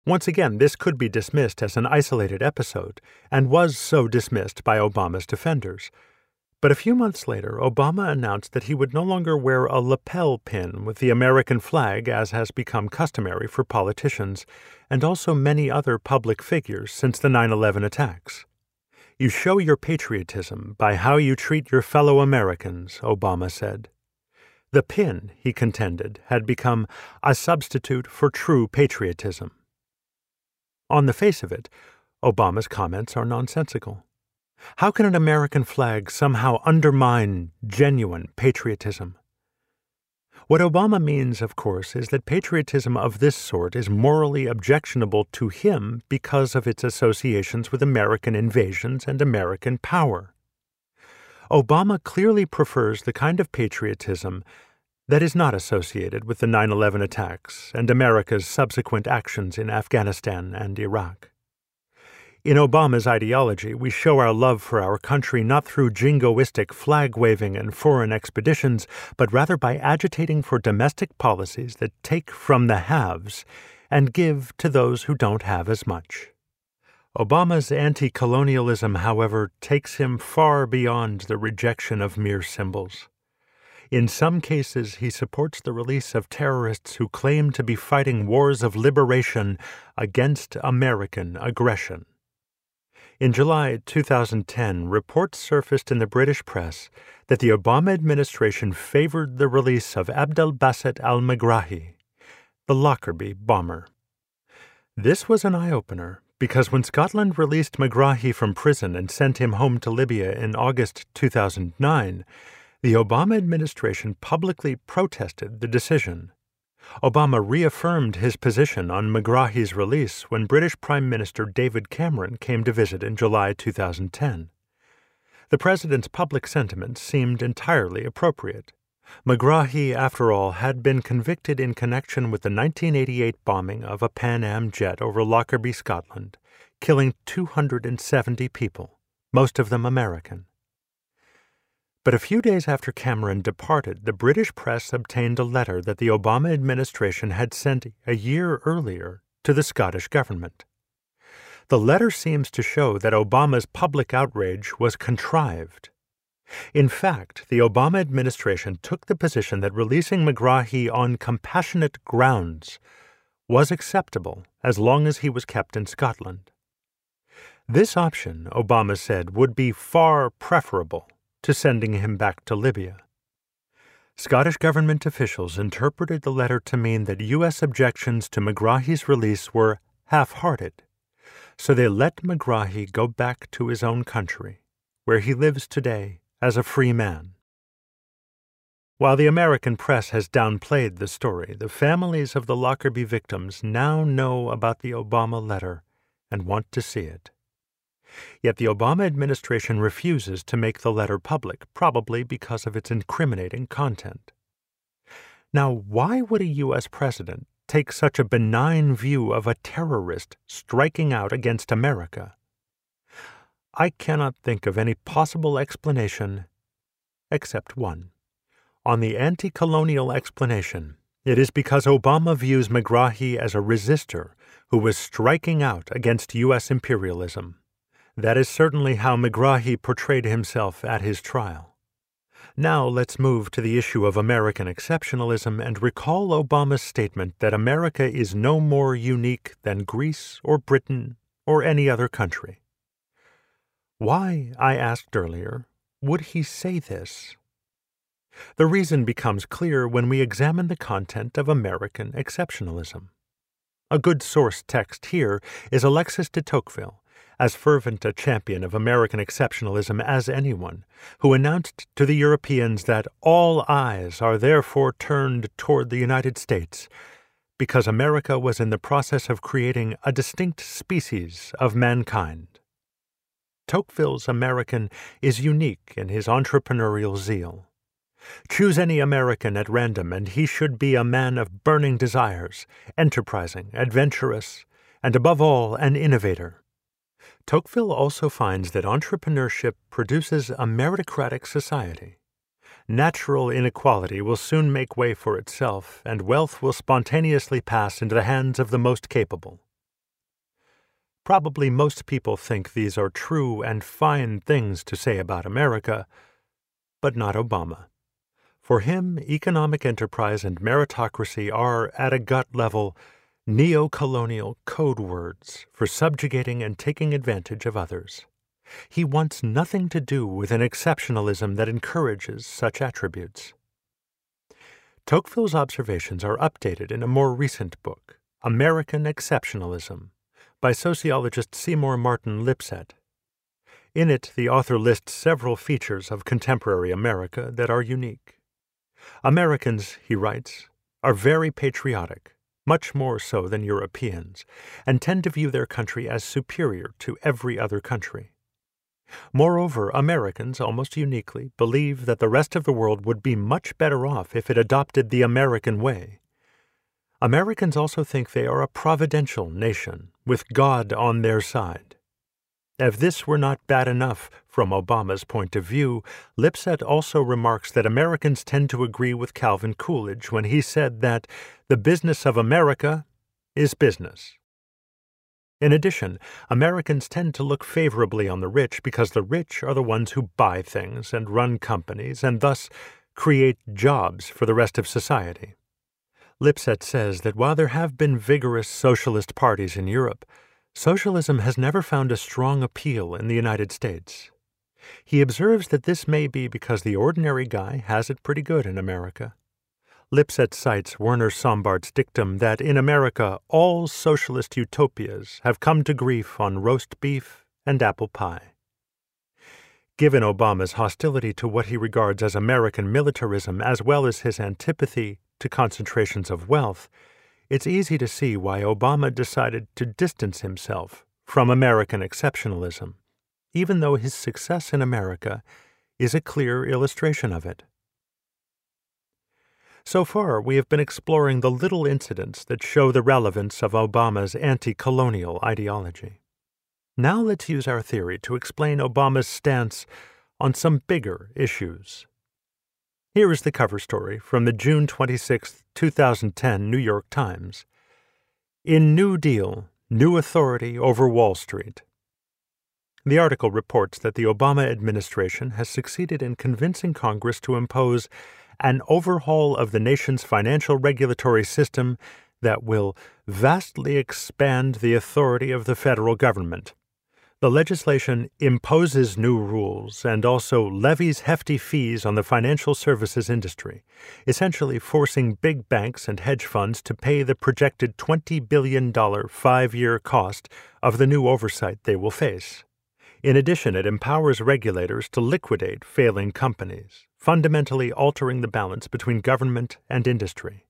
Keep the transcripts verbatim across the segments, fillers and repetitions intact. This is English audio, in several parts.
Once again, this could be dismissed as an isolated episode, and was so dismissed by Obama's defenders. But a few months later, Obama announced that he would no longer wear a lapel pin with the American flag, as has become customary for politicians, and also many other public figures since the nine eleven attacks. "You show your patriotism by how you treat your fellow Americans," Obama said. The pin, he contended, had become a substitute for true patriotism. On the face of it, Obama's comments are nonsensical. How can an American flag somehow undermine genuine patriotism? What Obama means, of course, is that patriotism of this sort is morally objectionable to him because of its associations with American invasions and American power. Obama clearly prefers the kind of patriotism that is not associated with the nine eleven attacks and America's subsequent actions in Afghanistan and Iraq. In Obama's ideology, we show our love for our country not through jingoistic flag-waving and foreign expeditions, but rather by agitating for domestic policies that take from the haves and give to those who don't have as much. Obama's anti-colonialism, however, takes him far beyond the rejection of mere symbols. In some cases, he supports the release of terrorists who claim to be fighting wars of liberation against American aggression. In July two thousand ten, reports surfaced in the British press that the Obama administration favored the release of Abdelbasset al-Megrahi, the Lockerbie bomber. This was an eye-opener, because when Scotland released Megrahi from prison and sent him home to Libya in August two thousand nine, the Obama administration publicly protested the decision. Obama reaffirmed his position on Megrahi's release when British Prime Minister David Cameron came to visit in July two thousand ten. The president's public sentiments seemed entirely appropriate. Megrahi, after all, had been convicted in connection with the nineteen eighty-eight bombing of a Pan Am jet over Lockerbie, Scotland, killing two hundred seventy people, most of them American. But a few days after Cameron departed, the British press obtained a letter that the Obama administration had sent a year earlier to the Scottish government. The letter seems to show that Obama's public outrage was contrived. In fact, the Obama administration took the position that releasing Megrahi on compassionate grounds was acceptable as long as he was kept in Scotland. This option, Obama said, would be far preferable to sending him back to Libya. Scottish government officials interpreted the letter to mean that U S objections to Megrahi's release were half-hearted, so they let Megrahi go back to his own country, where he lives today as a free man. While the American press has downplayed the story, the families of the Lockerbie victims now know about the Obama letter and want to see it. Yet the Obama administration refuses to make the letter public, probably because of its incriminating content. Now, why would a U S president take such a benign view of a terrorist striking out against America? I cannot think of any possible explanation except one. On the anti-colonial explanation, it is because Obama views Megrahi as a resistor who was striking out against U S imperialism. That is certainly how Megrahi portrayed himself at his trial. Now let's move to the issue of American exceptionalism and recall Obama's statement that America is no more unique than Greece or Britain or any other country. Why, I asked earlier, would he say this? The reason becomes clear when we examine the content of American exceptionalism. A good source text here is Alexis de Tocqueville, as fervent a champion of American exceptionalism as anyone, who announced to the Europeans that all eyes are therefore turned toward the United States, because America was in the process of creating a distinct species of mankind. Tocqueville's American is unique in his entrepreneurial zeal. Choose any American at random, and he should be a man of burning desires, enterprising, adventurous, and above all, an innovator. Tocqueville also finds that entrepreneurship produces a meritocratic society. Natural inequality will soon make way for itself, and wealth will spontaneously pass into the hands of the most capable. Probably most people think these are true and fine things to say about America, but not Obama. For him, economic enterprise and meritocracy are, at a gut level, neo-colonial code words for subjugating and taking advantage of others. He wants nothing to do with an exceptionalism that encourages such attributes. Tocqueville's observations are updated in a more recent book, American Exceptionalism, by sociologist Seymour Martin Lipset. In it, the author lists several features of contemporary America that are unique. Americans, he writes, are very patriotic, much more so than Europeans, and tend to view their country as superior to every other country. Moreover, Americans, almost uniquely, believe that the rest of the world would be much better off if it adopted the American way. Americans also think they are a providential nation, with God on their side. If this were not bad enough from Obama's point of view, Lipset also remarks that Americans tend to agree with Calvin Coolidge when he said that the business of America is business. In addition, Americans tend to look favorably on the rich because the rich are the ones who buy things and run companies and thus create jobs for the rest of society. Lipset says that while there have been vigorous socialist parties in Europe, socialism has never found a strong appeal in the United States. He observes that this may be because the ordinary guy has it pretty good in America. Lipset cites Werner Sombart's dictum that in America all socialist utopias have come to grief on roast beef and apple pie. Given Obama's hostility to what he regards as American militarism as well as his antipathy to concentrations of wealth, it's easy to see why Obama decided to distance himself from American exceptionalism, even though his success in America is a clear illustration of it. So far, we have been exploring the little incidents that show the relevance of Obama's anti-colonial ideology. Now let's use our theory to explain Obama's stance on some bigger issues. Here is the cover story from the June twenty-sixth, two thousand ten New York Times. In New Deal, New Authority over Wall Street. The article reports that the Obama administration has succeeded in convincing Congress to impose an overhaul of the nation's financial regulatory system that will vastly expand the authority of the federal government. The legislation imposes new rules and also levies hefty fees on the financial services industry, essentially forcing big banks and hedge funds to pay the projected twenty billion dollars five-year cost of the new oversight they will face. In addition, it empowers regulators to liquidate failing companies, fundamentally altering the balance between government and industry.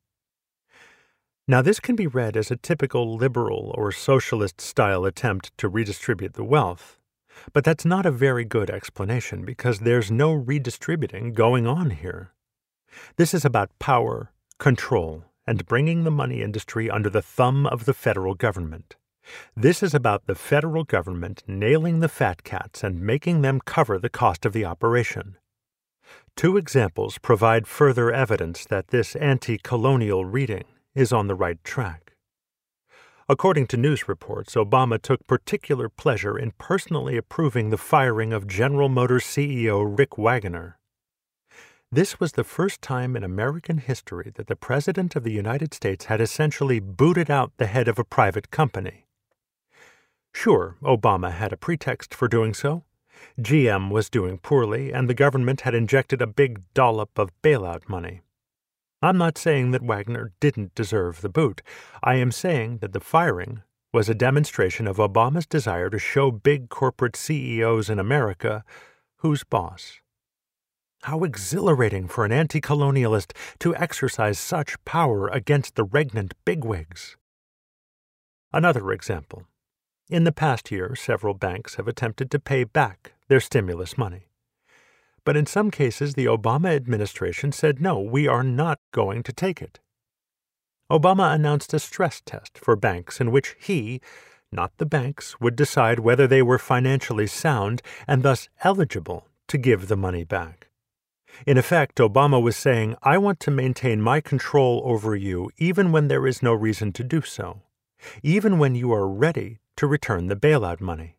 Now, this can be read as a typical liberal or socialist-style attempt to redistribute the wealth, but that's not a very good explanation because there's no redistributing going on here. This is about power, control, and bringing the money industry under the thumb of the federal government. This is about the federal government nailing the fat cats and making them cover the cost of the operation. Two examples provide further evidence that this anti-colonial reading is on the right track. According to news reports, Obama took particular pleasure in personally approving the firing of General Motors C E O Rick Wagoner. This was the first time in American history that the President of the United States had essentially booted out the head of a private company. Sure, Obama had a pretext for doing so. G M was doing poorly, and the government had injected a big dollop of bailout money. I'm not saying that Wagoner didn't deserve the boot. I am saying that the firing was a demonstration of Obama's desire to show big corporate C E Os in America who's boss. How exhilarating for an anti-colonialist to exercise such power against the regnant bigwigs. Another example. In the past year, several banks have attempted to pay back their stimulus money. But in some cases, the Obama administration said, no, we are not going to take it. Obama announced a stress test for banks in which he, not the banks, would decide whether they were financially sound and thus eligible to give the money back. In effect, Obama was saying, I want to maintain my control over you even when there is no reason to do so, even when you are ready to return the bailout money.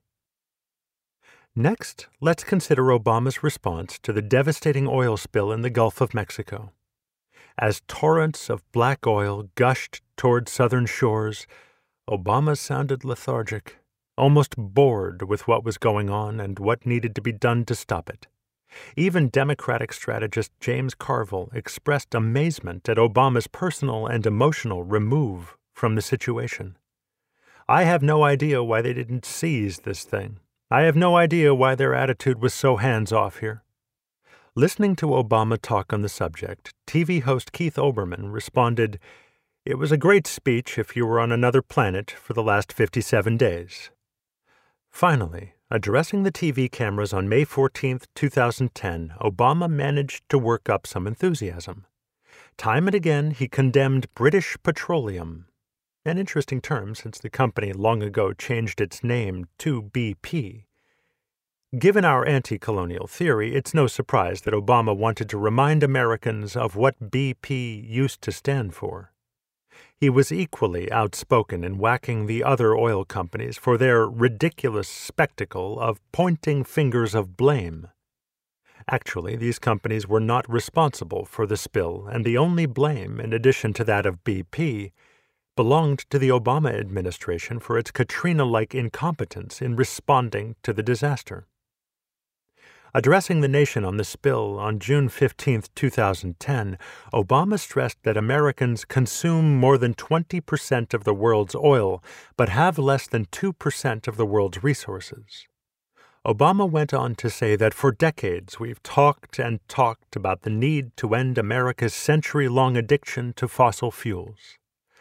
Next, let's consider Obama's response to the devastating oil spill in the Gulf of Mexico. As torrents of black oil gushed toward southern shores, Obama sounded lethargic, almost bored with what was going on and what needed to be done to stop it. Even Democratic strategist James Carville expressed amazement at Obama's personal and emotional remove from the situation. "I have no idea why they didn't seize this thing. I have no idea why their attitude was so hands-off here." Listening to Obama talk on the subject, T V host Keith Olbermann responded, "It was a great speech if you were on another planet for the last fifty-seven days. Finally, addressing the T V cameras on May fourteenth, two thousand ten, Obama managed to work up some enthusiasm. Time and again, he condemned British Petroleum, an interesting term since the company long ago changed its name to B P. Given our anti-colonial theory, it's no surprise that Obama wanted to remind Americans of what B P used to stand for. He was equally outspoken in whacking the other oil companies for their ridiculous spectacle of pointing fingers of blame. Actually, these companies were not responsible for the spill, and the only blame, in addition to that of B P, belonged to the Obama administration for its Katrina-like incompetence in responding to the disaster. Addressing the nation on the spill on June fifteenth, two thousand ten, Obama stressed that Americans consume more than twenty percent of the world's oil, but have less than two percent of the world's resources. Obama went on to say that for decades we've talked and talked about the need to end America's century-long addiction to fossil fuels.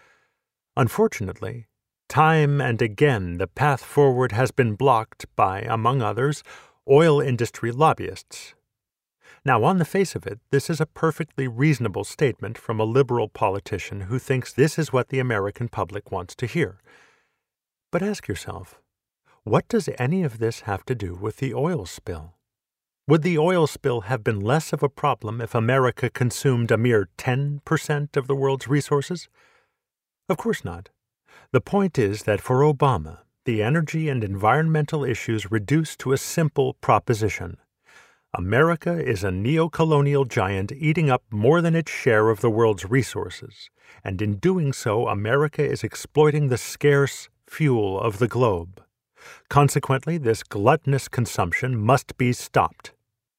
Unfortunately, time and again the path forward has been blocked by, among others, oil industry lobbyists. Now, on the face of it, this is a perfectly reasonable statement from a liberal politician who thinks this is what the American public wants to hear. But ask yourself, what does any of this have to do with the oil spill? Would the oil spill have been less of a problem if America consumed a mere ten percent of the world's resources? Of course not. The point is that for Obama, the energy and environmental issues reduce to a simple proposition. America is a neo-colonial giant eating up more than its share of the world's resources, and in doing so, America is exploiting the scarce fuel of the globe. Consequently, this gluttonous consumption must be stopped.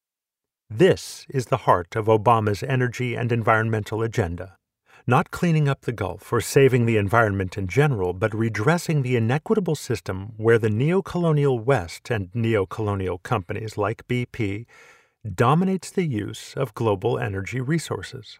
This is the heart of Obama's energy and environmental agenda. Not cleaning up the Gulf or saving the environment in general, but redressing the inequitable system where the neo-colonial West and neo-colonial companies like B P dominates the use of global energy resources.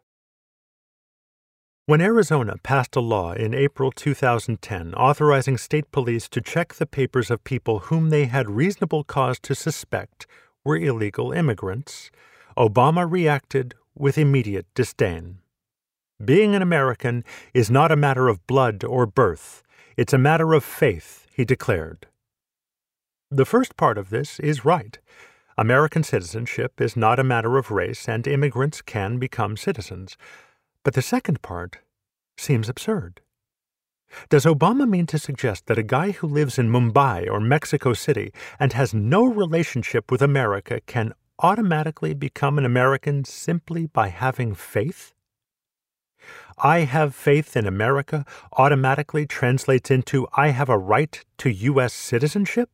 When Arizona passed a law in April two thousand ten authorizing state police to check the papers of people whom they had reasonable cause to suspect were illegal immigrants, Obama reacted with immediate disdain. Being an American is not a matter of blood or birth. It's a matter of faith, he declared. The first part of this is right. American citizenship is not a matter of race, and immigrants can become citizens. But the second part seems absurd. Does Obama mean to suggest that a guy who lives in Mumbai or Mexico City and has no relationship with America can automatically become an American simply by having faith? I have faith in America automatically translates into I have a right to U S citizenship?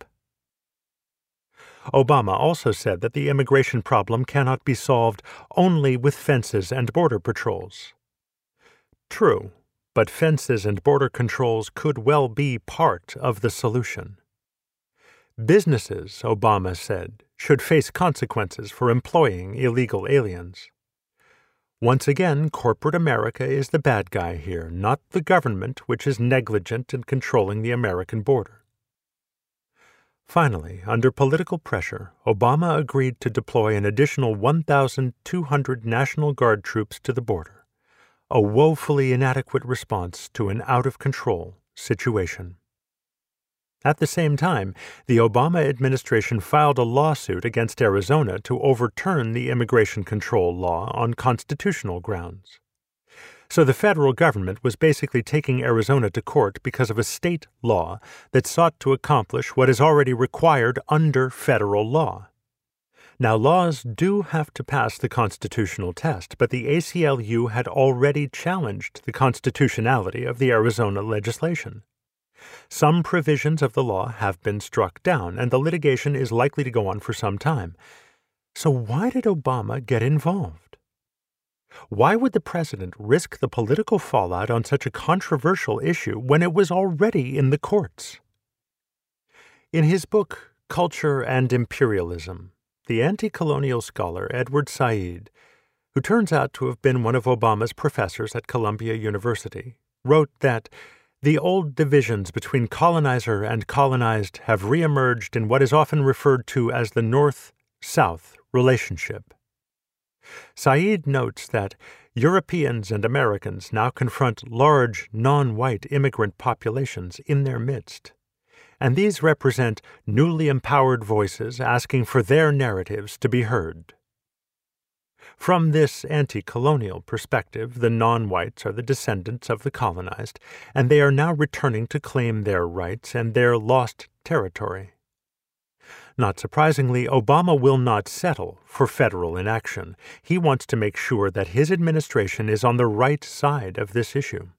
Obama also said that the immigration problem cannot be solved only with fences and border patrols. True, but fences and border controls could well be part of the solution. Businesses, Obama said, should face consequences for employing illegal aliens. Once again, corporate America is the bad guy here, not the government, which is negligent in controlling the American border. Finally, under political pressure, Obama agreed to deploy an additional one thousand two hundred National Guard troops to the border, a woefully inadequate response to an out-of-control situation. At the same time, the Obama administration filed a lawsuit against Arizona to overturn the immigration control law on constitutional grounds. So the federal government was basically taking Arizona to court because of a state law that sought to accomplish what is already required under federal law. Now, laws do have to pass the constitutional test, but the A C L U had already challenged the constitutionality of the Arizona legislation. Some provisions of the law have been struck down, and the litigation is likely to go on for some time. So why did Obama get involved? Why would the president risk the political fallout on such a controversial issue when it was already in the courts? In his book, Culture and Imperialism, the anti-colonial scholar Edward Said, who turns out to have been one of Obama's professors at Columbia University, wrote that the old divisions between colonizer and colonized have reemerged in what is often referred to as the North-South relationship. Said notes that Europeans and Americans now confront large, non-white immigrant populations in their midst, and these represent newly empowered voices asking for their narratives to be heard. From this anti-colonial perspective, the non-whites are the descendants of the colonized, and they are now returning to claim their rights and their lost territory. Not surprisingly, Obama will not settle for federal inaction. He wants to make sure that his administration is on the right side of this issue.